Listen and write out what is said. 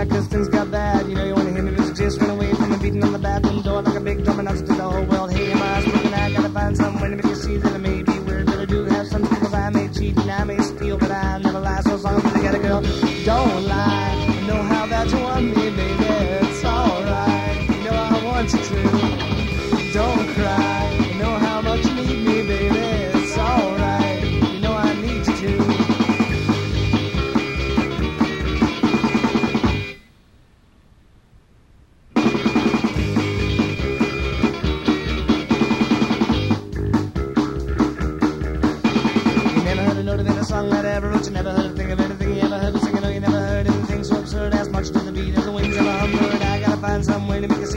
'cause things got bad. You know you wanna hear me just run away from the beating on the bathroom door like a big drum announcer to the whole world. Hey, my eyes broken, I gotta find some way to make you see that I may be weird, but I do have some skills. I may cheat and I may steal, but I never lie. So as long as I got a girl, don't lie. I know how bad you want me, baby. It's alright. You know I want you to. Don't cry. I know how much you need me, baby. It's alright. You know I need you to. You never heard a note of any song that I ever wrote. You never heard a thing of anything you ever heard me sing. I know you never heard anything so absurd as much to the beat of the wings of a hummingbird. I gotta find some way to make it